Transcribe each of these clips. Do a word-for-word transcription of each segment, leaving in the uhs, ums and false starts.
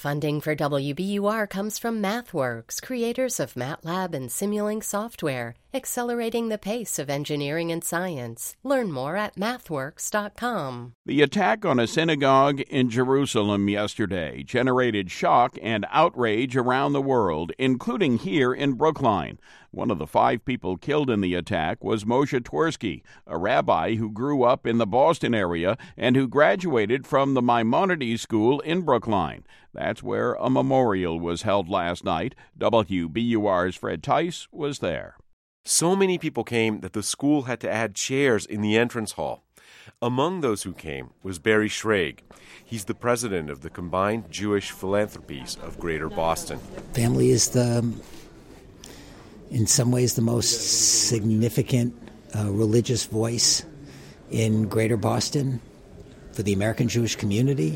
Funding for W B U R comes from MathWorks, creators of MATLAB and Simulink software, accelerating the pace of engineering and science. Learn more at mathworks dot com. The attack on a synagogue in Jerusalem yesterday generated shock and outrage around the world, including here in Brookline. One of the five people killed in the attack was Moshe Twersky, a rabbi who grew up in the Boston area and who graduated from the Maimonides School in Brookline. That's where a memorial was held last night. W B U R's Fred Tice was there. So many people came that the school had to add chairs in the entrance hall. Among those who came was Barry Schrage. He's the president of the Combined Jewish Philanthropies of Greater Boston. Family is the, in some ways, the most significant uh, religious voice in Greater Boston for the American Jewish community,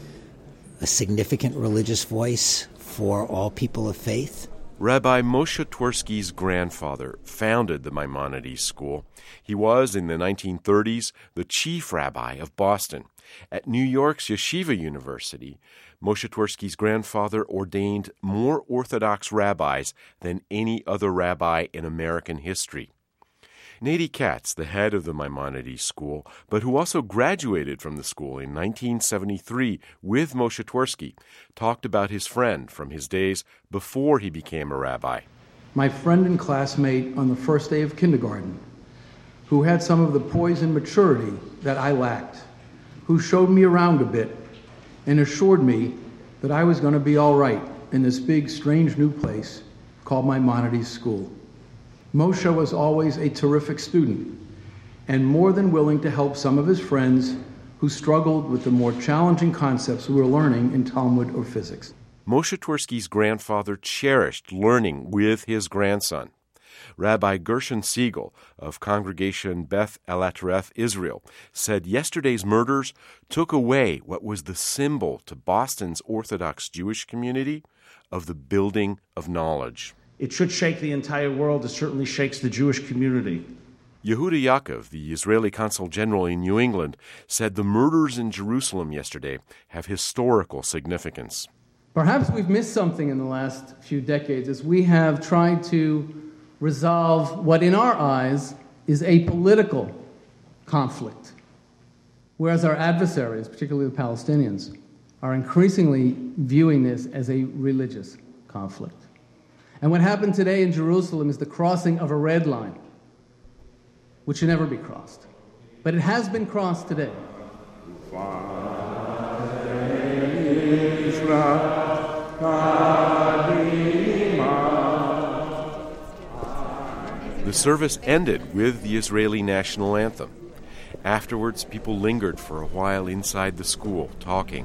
a significant religious voice for all people of faith. Rabbi Moshe Twersky's grandfather founded the Maimonides School. He was, in the nineteen thirties, the chief rabbi of Boston. At New York's Yeshiva University, Moshe Twersky's grandfather ordained more Orthodox rabbis than any other rabbi in American history. Nady Katz, the head of the Maimonides School, but who also graduated from the school in nineteen seventy-three with Moshe Twersky, talked about his friend from his days before he became a rabbi. My friend and classmate on the first day of kindergarten, who had some of the poise and maturity that I lacked, who showed me around a bit and assured me that I was going to be all right in this big, strange new place called Maimonides School. Moshe was always a terrific student and more than willing to help some of his friends who struggled with the more challenging concepts we were learning in Talmud or physics. Moshe Twersky's grandfather cherished learning with his grandson. Rabbi Gershon Siegel of Congregation Beth Elatereth, Israel, said yesterday's murders took away what was the symbol to Boston's Orthodox Jewish community of the building of knowledge. It should shake the entire world. It certainly shakes the Jewish community. Yehuda Yaakov, the Israeli consul general in New England, said the murders in Jerusalem yesterday have historical significance. Perhaps we've missed something in the last few decades as we have tried to resolve what in our eyes is a political conflict, whereas our adversaries, particularly the Palestinians, are increasingly viewing this as a religious conflict. And what happened today in Jerusalem is the crossing of a red line, which should never be crossed. But it has been crossed today. The service ended with the Israeli national anthem. Afterwards, people lingered for a while inside the school, talking.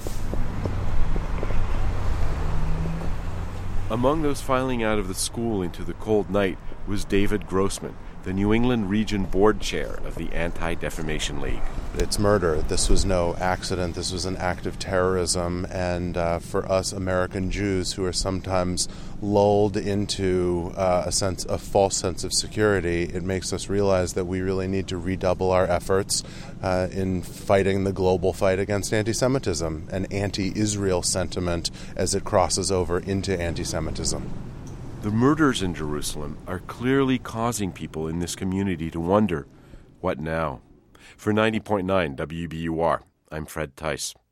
Among those filing out of the school into the cold night was David Grossman, the New England Region Board Chair of the Anti-Defamation League. It's murder. This was no accident. This was an act of terrorism. And uh, for us American Jews who are sometimes lulled into uh, a sense, a false sense of security, it makes us realize that we really need to redouble our efforts uh, in fighting the global fight against anti-Semitism and anti-Israel sentiment as it crosses over into anti-Semitism. The murders in Jerusalem are clearly causing people in this community to wonder, what now? For ninety point nine W B U R, I'm Fred Tice.